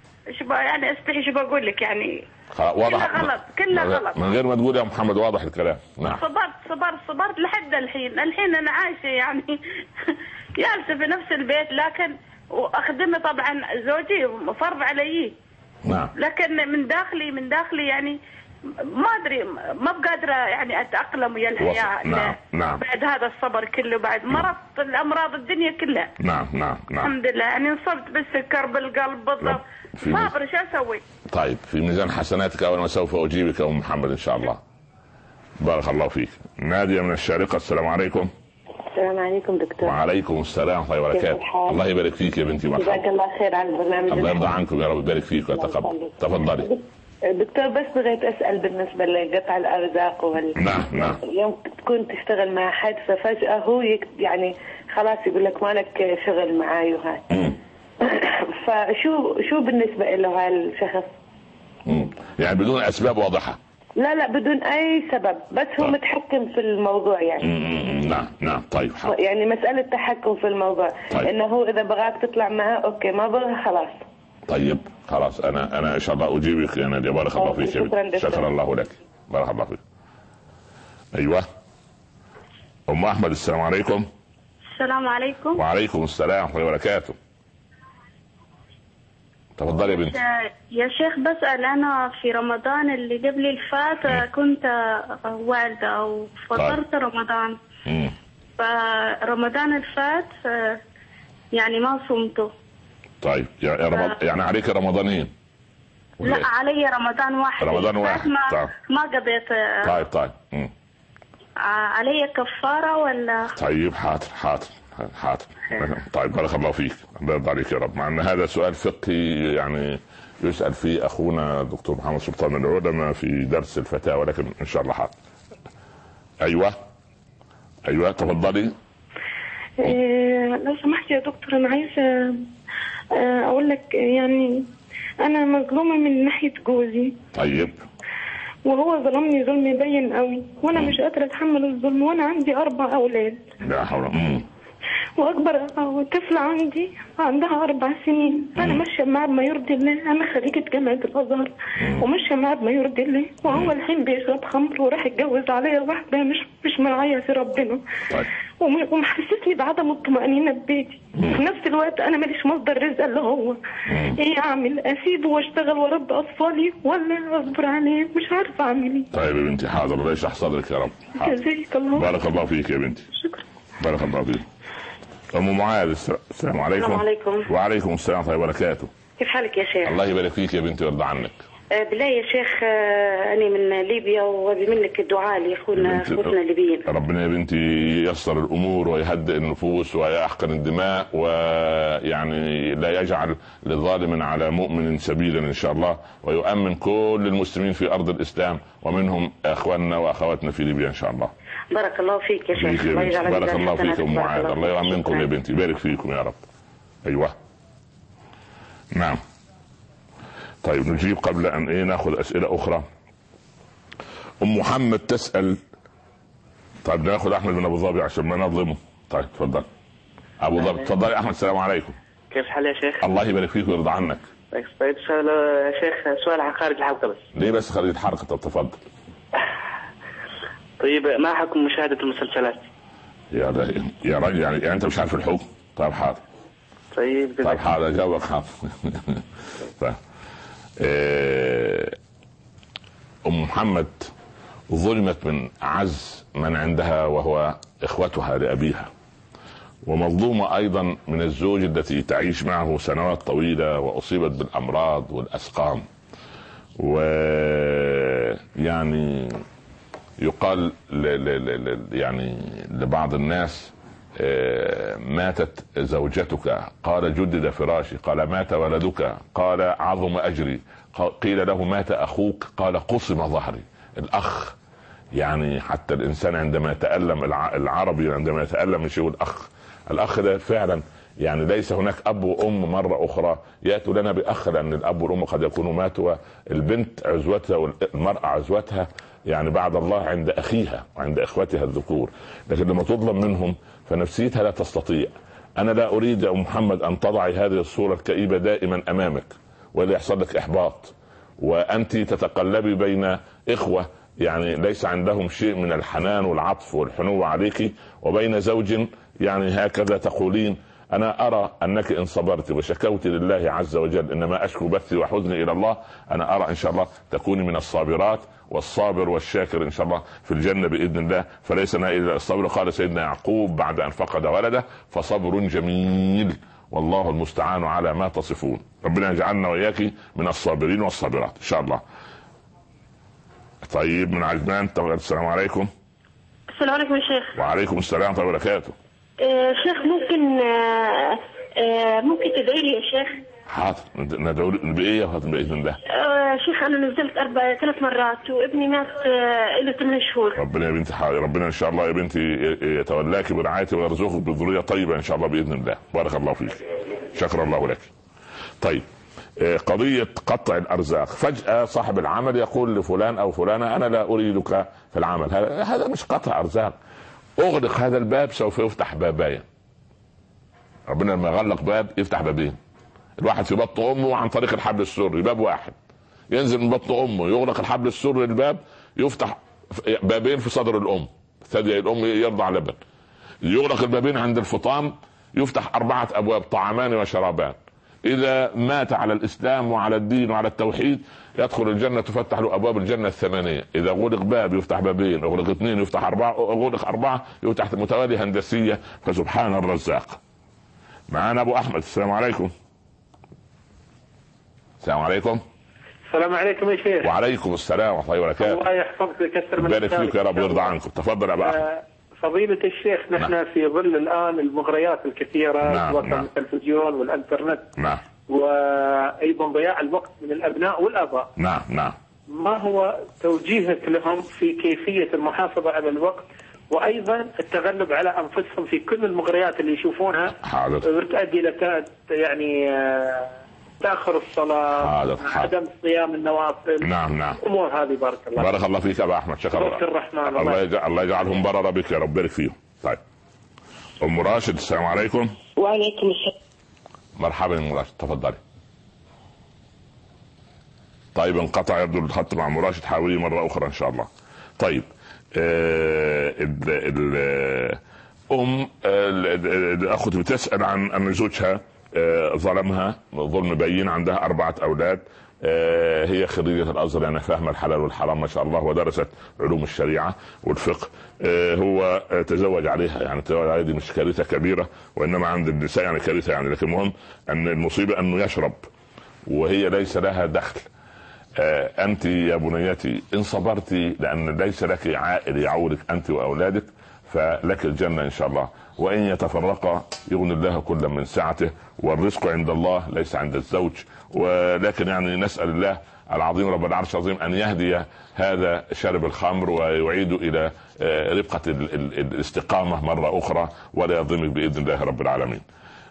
يعني استحي شو بقول لك، يعني واضح، كلها غلط من غير ما تقول يا محمد، واضح الكلام. نعم. صبرت لحد الحين انا عايشة يعني جالسة في نفس البيت، لكن واخدمه طبعا زوجي فرض علي. نعم. لكن من داخلي يعني ما ادري، ما بقادره يعني اتاقلم ويا الحياه. نعم. بعد هذا الصبر كله، بعد مرضت الامراض الدنيا كلها. نعم. الحمد لله. يعني انصبت بالسكر، بالقلب، بالضغط. صابر، شو اسوي؟ طيب، في ميزان حسناتك اول ما سوف اجيبك ام محمد ان شاء الله. بارك الله فيك. نادية من الشارقة، السلام عليكم. السلام عليكم دكتور. وعليكم السلام ورحمة الله وبركاته. الله يبارك فيك يا بنتي. مرحبا. جزاك الله خير على البرنامج. الله يرضى عنكم يا رب، يبارك فيك ويتقبل. تفضلي دكتور. بس بغيت اسال بالنسبه لقطع الارزاق نعم. يوم تكون تشتغل مع حد ففجاه هو يعني خلاص يقول لك مالك شغل معاي وهاي فشو بالنسبه له هالشخص؟ يعني بدون اسباب واضحه؟ لا بدون اي سبب، بس هو متحكم في الموضوع يعني. نعم. طيب حاضر. يعني مساله تحكم في الموضوع. طيب. انه هو اذا بغاك تطلع معاه اوكي، ما بغى خلاص. طيب خلاص، انا ان شاء الله اجيبك يا نادية. بارك الله فيك. شكرا الله لك. بارك الله فيك. ايوه ام احمد، السلام عليكم. السلام عليكم. وعليكم السلام ورحمه الله وبركاته. تفضلي يا بنتي. يا شيخ، بسأل أنا في رمضان اللي قبل الفات كنت والدة أو فطرت رمضان. فرمضان الفات يعني ما صمته. طيب يعني عليك رمضانين؟ لا، علي رمضان واحد. ما قضيت. طيب. علي كفارة ولا؟ طيب حاضر. طيب بارك الله فيك. الله يرضى عليك يا رب. مع ان هذا سؤال فقهي يعني يسأل فيه اخونا دكتور محمد سلطان العلماء في درس الفتاوى، ولكن ان شاء الله حاضر. ايوه تفضلي. لو سمحت يا دكتور، انا عايزه اقول لك يعني انا مظلومه من ناحيه جوزي. طيب. وهو ظلمني ظلم باين قوي، وانا مش قادره اتحمل الظلم، وانا عندي 4 اولاد. لا حول. واكبر طفله عندي عندها 4 سنين. انا ماشيه معاه بما يرضي الله، انا خريجه جامعه الازهر وماشيه معاه بما يرضي الله، وهو الحين بيشرب خمر وراح يتجوز عليا واحده مش مراعيه في ربنا. طيب. ومحسسني بعدم الطمأنينة ببيتي. وفي نفس الوقت انا ماليش مصدر رزق اللي هو ايه اعمل؟ اسيبه واشتغل واربي اطفالي ولا اصبر عليه؟ مش عارفه اعمل ايه. طيب يا بنتي حاضر، الله يشرح صدرك يا رب. جزاك الله. بارك الله فيك يا بنتي. شكرا. بارك الله فيك. ام معاذ، السلام عليكم. السلام عليكم. وعليكم السلام ورحمه الله وبركاته. كيف حالك يا شيخ؟ الله يبارك فيك يا بنتي ويرضى عنك. بالله يا شيخ، أنا من ليبيا وأبي منك الدعاء لأخوتنا الليبيين. ربنا يا بنتي ييسر الأمور ويهدئ النفوس ويحقن الدماء، ويعني لا يجعل لظالم على مؤمن سبيلا إن شاء الله، ويؤمن كل المسلمين في أرض الإسلام ومنهم أخواننا وأخواتنا في ليبيا إن شاء الله. بارك الله فيك يا شيخ. بارك الله فيك أم معاذ. الله يؤمنكم يا بنتي، يبارك فيكم يا رب. أيوة نعم. طيب نجيب قبل ان ناخذ اسئله اخرى. ام محمد تسال. طيب ناخذ احمد من ابو ظبي عشان ما نظلمه. طيب تفضل ابو ظبي. تفضل يا احمد. السلام عليكم. كيف الحال يا شيخ؟ الله يبارك فيك ويرضى عنك. طيب يا شيخ، سؤال عن خارج الحلقه بس. ليه بس خارج الحلقه؟ طب تفضل. طيب ما حكم مشاهده المسلسلات؟ يا راجل يعني انت مش عارف الحكم؟ طيب حاضر. طيب حاضر جاوبك حاضر. طيب. ام محمد ظلمت من اعز من عندها وهو اخوتها لابيها، ومظلومه ايضا من الزوج التي تعيش معه سنوات طويله واصيبت بالامراض والاسقام. ويعني يقال يعني لبعض الناس ماتت زوجتك، قال جدد فراشي، قال مات ولدك، قال عظم اجري، قيل له مات اخوك، قال قصم ظهري. الاخ يعني حتى الانسان عندما يتألم، العربي عندما يتألم مش يقول الاخ ده فعلا يعني ليس هناك اب وام مرة اخرى ياتوا لنا باخ، لان الاب والام قد يكونوا ماتوا. البنت عزوتها والمرأة عزوتها يعني بعد الله عند اخيها وعند اخوتها الذكور، لكن لما تظلم منهم فنفسيتها لا تستطيع. انا لا اريد يا محمد ان تضعي هذه الصورة الكئيبة دائما امامك ولا يحصل لك احباط، وانت تتقلبي بين اخوة يعني ليس عندهم شيء من الحنان والعطف والحنو عليك، وبين زوج يعني هكذا تقولين انا ارى انك ان صبرت وشكوت لله عز وجل انما اشكو بثي وحزني الى الله، انا ارى ان شاء الله تكوني من الصابرات، والصابر والشاكر ان شاء الله في الجنه باذن الله. فليس الا الصبر. قال سيدنا يعقوب بعد ان فقد ولده: فصبر جميل والله المستعان على ما تصفون. ربنا يجعلنا واياك من الصابرين والصابرات ان شاء الله. طيب من عجمان. السلام عليكم. السلام عليكم يا شيخ. وعليكم السلام ورحمه الله وبركاته. شيخ ممكن تدعي لي يا شيخ؟ حاضر، ندعو بايه يا فاطمه باذن الله؟ شيخ انا نزلت 3 مرات وابني مات له 8 شهور. ربنا يا بنتي ربنا ان شاء الله يا بنتي يتولاك برعايته ويرزقك بذريه طيبه ان شاء الله باذن الله. بارك الله فيك، شكر الله لك. طيب قضيه قطع الارزاق، فجاه صاحب العمل يقول لفلان او فلانه: انا لا اريدك في العمل. هذا مش قطع ارزاق. اغلق هذا الباب سوف يفتح بابين. ربنا لما يغلق باب يفتح بابين. الواحد في بطن امه عن طريق الحبل السري باب واحد، ينزل من بطن امه يغلق الحبل السري الباب يفتح بابين في صدر الام، ثدي الام يرضع لبن. يغلق البابين عند الفطام يفتح 4 أبواب: طعامان وشرابان. اذا مات على الاسلام وعلى الدين وعلى التوحيد يدخل الجنه، تفتح له ابواب الجنه 8. اذا غلق باب يفتح بابين، اغلق 2 يفتح 4، اغلق 4 يفتح متوالي هندسيه. فسبحان الرزاق. معانا ابو احمد. السلام عليكم. السلام عليكم. السلام عليكم يا شيخ. وعليكم السلام ورحمه الله وبركاته. الله يحفظك ويكثر من بارك فيك يا رب ويرضى عنكم. تفضل يا ابو احمد. فضيلة الشيخ، نحن في ظل الآن المغريات الكثيرة سواء كان التلفزيون والإنترنت، وأيضا ضياع الوقت من الأبناء والآباء. ما هو توجيهك لهم في كيفية المحافظة على الوقت، وأيضا التغلب على أنفسهم في كل المغريات اللي يشوفونها وتؤدي إلى يعني تأخر الصلاة، عدم صيام النوافل. أمور هذه. بارك الله فيك أبا أحمد، شكرا. الرحمن الله يجعلهم بررة بك يا رب، بارك فيهم. طيب أم راشد. السلام عليكم. وعليكم السلام. مرحبا يا أم راشد، تفضلي. طيب انقطع يبدو الخط مع أم راشد، حاولي مرة أخرى إن شاء الله. طيب أخذ بتسأل عن أن زوجها ظلمها ظلم بين، عندها 4 أولاد، هي خريجة الأزهر يعني فاهمة الحلال والحرام ما شاء الله، ودرست علوم الشريعة والفقه. هو تزوج عليها، يعني تزوج عليها دي مش كارثة كبيرة، وإنما عند النساء يعني كارثة يعني، لكن المهم أن المصيبة أنه يشرب وهي ليس لها دخل. أنت يا بنيتي إن صبرتي لأن ليس لك عائل يعولك أنت وأولادك فلك الجنة إن شاء الله، وإن يتفرقا يغني الله كل من سعته، والرزق عند الله ليس عند الزوج. ولكن يعني نسأل الله العظيم رب العرش العظيم أن يهدي هذا شارب الخمر ويعيد إلى رفقة الاستقامة مرة أخرى ولا يظلمك بإذن الله رب العالمين.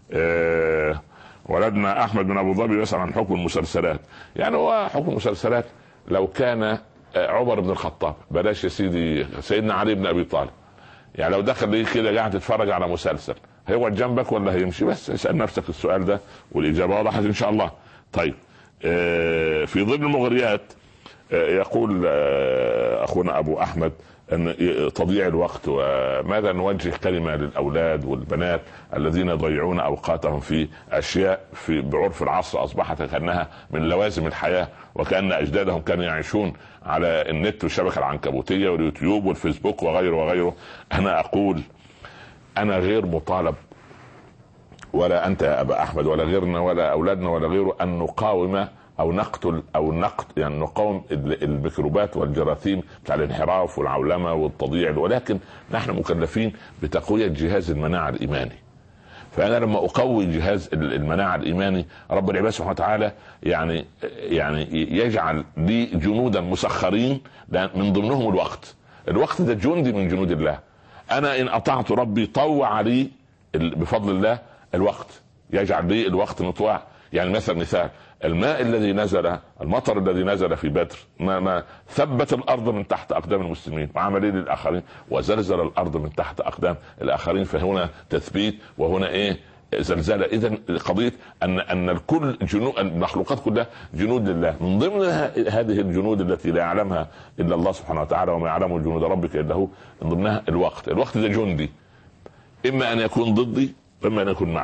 ولدنا أحمد من أبو ظبي يسأل عن حكم المسلسلات. يعني هو حكم المسلسلات لو كان عمر بن الخطاب، بلاش يا سيدي سيدنا علي بن أبي طالب، يعني لو دخل لي كده قاعد تتفرج على مسلسل هيقعد جنبك ولا هيمشي؟ بس اسأل نفسك السؤال ده والإجابة وضحت إن شاء الله. طيب في ضمن المغريات يقول أخونا أبو أحمد أن تضييع الوقت، وماذا نوجه كلمة للأولاد والبنات الذين يضيعون أوقاتهم في أشياء في بعرف العصر أصبحت كأنها من لوازم الحياة، وكأن أجدادهم كانوا يعيشون على النت والشبكة العنكبوتية واليوتيوب والفيسبوك وغيره وغيره. أنا أقول أنا غير مطالب ولا أنت يا أبا أحمد ولا غيرنا ولا أولادنا ولا غيره أن نقاوم أو نقتل أو يعني نقاوم الميكروبات والجراثيم بتاع الانحراف والعولمة والتضييع، ولكن نحن مكلفين بتقوية جهاز المناعة الإيماني. فأنا لما أقوي جهاز المناعة الإيماني رب العباد سبحانه وتعالى يعني يجعل لي جنودا مسخرين من ضمنهم الوقت ده جندي من جنود الله. أنا إن أطعت ربي طوع لي بفضل الله الوقت، يجعل لي الوقت مطوع. يعني مثال الماء الذي نزل، المطر الذي نزل في بدر ما ثبت الأرض من تحت أقدام المسلمين وعمل ايه للآخرين؟ وزلزل الأرض من تحت أقدام الآخرين. فهنا تثبيت وهنا زلزال. إذن قضية أن الكل جنود، المخلوقات كلها جنود لله. من ضمن هذه الجنود التي لا يعلمها إلا الله سبحانه وتعالى وما يعلم جنود ربك إلا هو، من ضمنها الوقت ده جندي، إما أن يكون ضدي وإما أن يكون معي.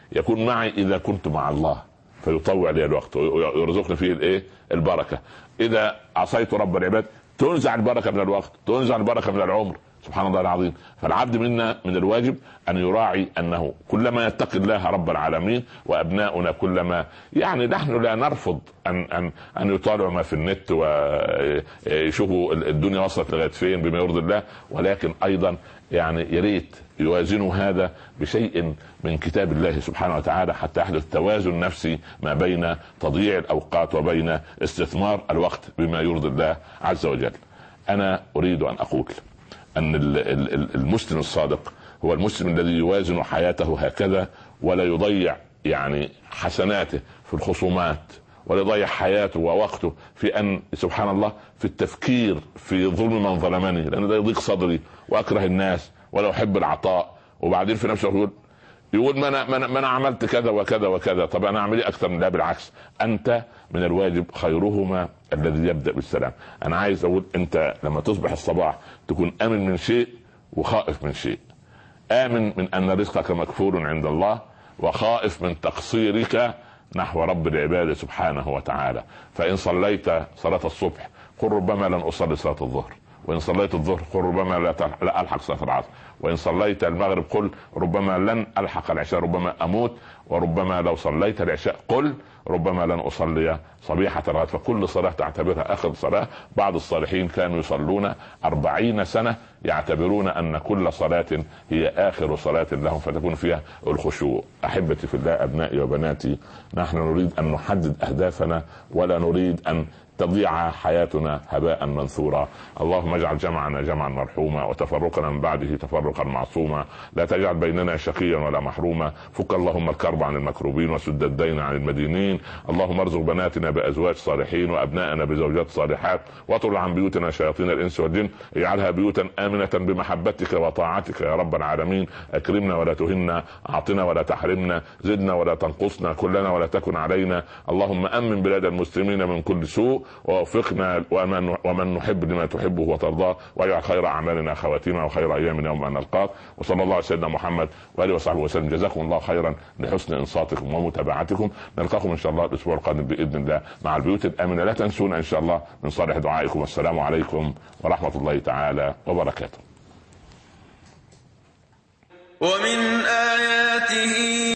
يكون معي اذا كنت مع الله فيطوع لي الوقت ويرزقني فيه الايه البركه. اذا عصيت رب العباد تنزع البركه من الوقت، تنزع البركه من العمر. سبحان الله العظيم. فالعبد منا من الواجب ان يراعي انه كلما يتقي الله رب العالمين، وابناؤنا كلما يعني نحن لا نرفض ان يطالعوا ما في النت ويشوفوا الدنيا وصلت لغايه فين بما يرضي الله، ولكن ايضا يعني يريد يوازنوا هذا بشيء من كتاب الله سبحانه وتعالى حتى يحدث توازن نفسي ما بين تضييع الاوقات وبين استثمار الوقت بما يرضي الله عز وجل. انا اريد ان اقول ان المسلم الصادق هو المسلم الذي يوازن حياته هكذا، ولا يضيع يعني حسناته في الخصومات، ولا يضيع حياته ووقته في ان سبحان الله في التفكير في ظلم من ظلمني، لان ده يضيق صدري واكره الناس ولا احب العطاء. وبعدين في نفسه يقول ما انا عملت كذا وكذا وكذا، طب انا اعمل ايه اكتر من ده؟ بالعكس، انت من الواجب خيرهما الذي يبدا بالسلام. انا عايز اقول انت لما تصبح الصباح تكون امن من شيء وخائف من شيء. امن من ان رزقك مكفور عند الله، وخائف من تقصيرك نحو رب العباد سبحانه وتعالى. فان صليت صلاه الصبح قل ربما لن اصلي صلاه الظهر، وان صليت الظهر قل ربما لا الحق صلاه العصر، وان صليت المغرب قل ربما لن الحق العشاء، ربما اموت، وربما لو صليت العشاء قل ربما لن اصلي صبيحة الغد. فكل صلاة تعتبرها اخر صلاة. بعض الصالحين كانوا يصلون 40 سنة يعتبرون ان كل صلاة هي اخر صلاة لهم، فتكون فيها الخشوع. احبتي في الله، ابنائي وبناتي، نحن نريد ان نحدد اهدافنا ولا نريد ان تضيع حياتنا هباء منثورا. اللهم اجعل جمعنا جمعا مرحوما، وتفرقنا من بعده تفرقا معصوما. لا تجعل بيننا شقيا ولا محروما. فك اللهم الكرب عن المكروبين، وسد الدين عن المدينين. اللهم ارزق بناتنا بازواج صالحين، وابنائنا بزوجات صالحات، واطرد عن بيوتنا شياطين الانس والجن. اجعلها بيوتا امنة بمحبتك وطاعتك يا رب العالمين. اكرمنا ولا تهنا، اعطنا ولا تحرمنا، زدنا ولا تنقصنا، كلنا ولا تكن علينا. اللهم امن بلاد المسلمين من كل سوء، ووفقنا ومن نحب لما تحبه وترضاه، واجعل خير اعمالنا خواتيمها وخير ايامنا يوم ان نلقاك. وصلى الله على سيدنا محمد واله وصحبه وسلم. جزاكم الله خيرا لحسن انصاتكم ومتابعتكم. نلقاكم ان شاء الله الاسبوع القادم باذن الله مع البيوت الامنه. لا تنسونا ان شاء الله من صالح دعائكم. والسلام عليكم ورحمه الله تعالى وبركاته. ومن آياته